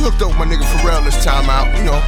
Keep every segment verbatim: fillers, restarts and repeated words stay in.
We hooked up with my nigga Pharrell this time out, you know.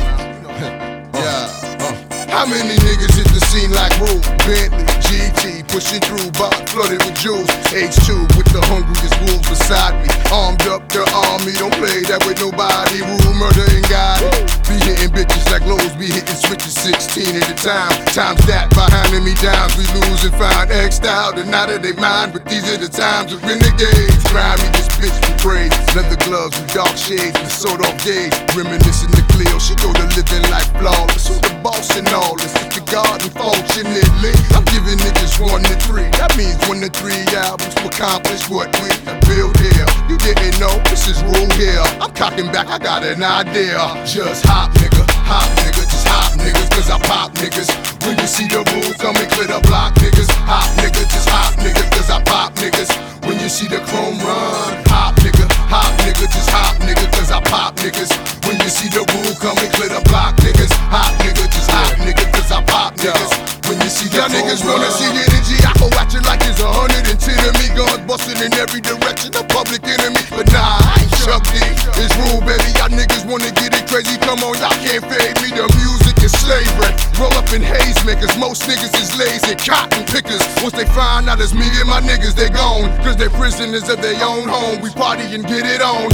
Yeah. How many niggas hit the scene like Rule? Bentley, G T, pushing through, box flooded with jewels. H two with the hungriest wolves beside me. Armed up the army, don't play that with nobody. Rule, murder, and God. Be hitting bitches like Lowe's, be hitting switches sixteen at a time. Times that by handing me downs, we lose and find X'd out and out of their mind. But these are the times of renegades. Grimy, this bitch we praise. Leather gloves with dark shades, with sort off days. Reminiscing the Cleo, she go to living life flawless. Who the boss and all? It's the garden, fortunately. I'm giving niggas one to three. That means one to three albums to accomplish what we built here. You didn't know, this is Rule here. I'm cocking back, I got an idea. Just hop nigga, hop nigga, just hop niggas, cause I pop niggas. When you see the Rule coming, clear the block niggas. Hop nigga, just hop niggas, cause I pop niggas. When you see the chrome run, hop nigga, hop nigga, just hop nigga, cause I pop niggas. When you see the Rule coming, clear the block niggas. Hop nigga, just hop nigga, cause I pop niggas. When you see the niggas wanna see energy, I go at you like it's a hundred and ten of me. Guns busting in every direction, a public enemy. But nah, I ain't Chuck D, it's Rule, baby. Y'all niggas wanna get it crazy, come on, y'all can't fade me. The music is slavery, roll up in haze makers. Most niggas is lazy, cotton pickers. Once they find out it's me and my niggas, they gone. Cause they prisoners of their own home. We party and get it on.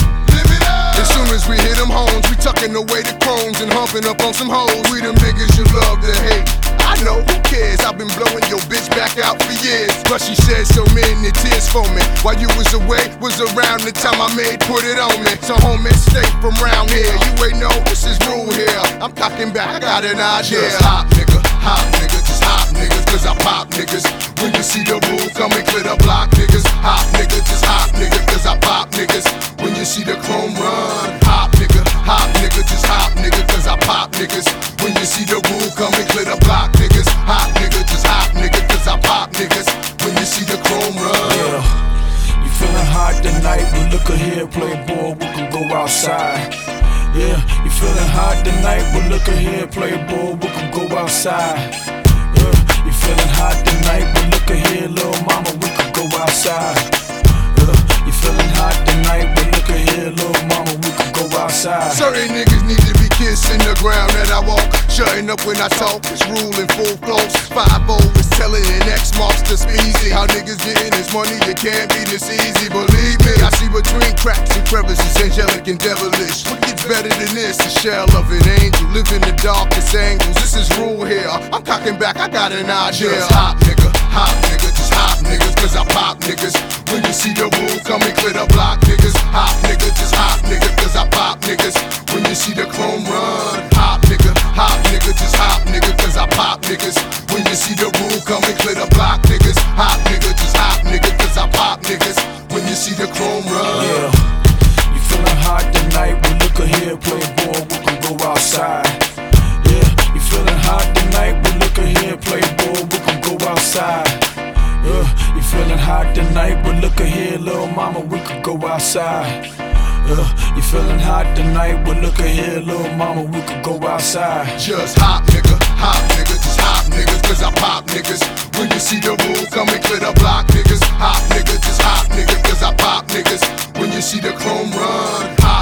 As soon as we hit them homes, we tucking away the chromes and humping up on some hoes. We them niggas you love to hate. I know, who cares? I've been blowing your bitch back out for years. But she shed so many tears for me. While you was away, was around the time I made Put It On Me. So homie, stay from round here. You ain't know, this is Rule here. I'm cocking back, I got an idea. Just hop nigga, hop nigga, just hop niggas, cause I pop niggas. When you see the Rule coming, clear the block niggas. Hop nigga, just hop nigga, cause I pop niggas. When you see the chrome run, hop nigga, hop nigga, just hop nigga, cause I pop niggas. When you see the Rule coming, clear the block niggas. Hop nigga, just hop nigga, cause I pop niggas. When you see the chrome run. Yeah, you feeling hot tonight, but look ahead, playboy, we can go outside. Yeah, you feeling hot tonight, but look ahead, playboy, we can go outside. Yeah, you feeling hot tonight, but look ahead, little mama, we can go outside. Yeah, you feeling hot tonight, but look ahead, little mama, we can go outside. Certain niggas need to be kissing the ground that I walk. Shutting up when I talk, it's Rule in full flows. five oh is telling and X marks the speezy. How niggas getting this money, it can't be this easy. Believe me, I see between cracks and crevices, angelic and devilish. What gets better than this? The shell of an angel, live in the darkest angles. This is Rule here, I'm cocking back, I got an idea. Just hop nigga, hop nigga, just hop niggas, cause I pop niggas. When you see the Rule coming, clear the block niggas. Hop nigga, just hop nigga, cause I pop niggas. When you see the chrome run, hop nigga, hop nigga, just hop nigga, cause I pop niggas. When you see the Rule coming, clear the block niggas. Hop nigga, just hop nigga, cause I pop niggas. When you see the chrome run. Yeah, you feeling hot tonight, but look ahead, playboy, we can go outside. Yeah, you feeling hot tonight, but look ahead, playboy, we can go outside. Yeah, you feeling hot tonight, but look ahead, little mama, we could go outside. Yeah, you feeling hot tonight, but look ahead, little mama, we could go outside. Just hop nigga, hop nigga, just hop niggas, cause I pop niggas. When you see the Rule coming, clear the block niggas. Hop nigga, just hop nigga, cause I pop niggas. When you see the chrome run, hop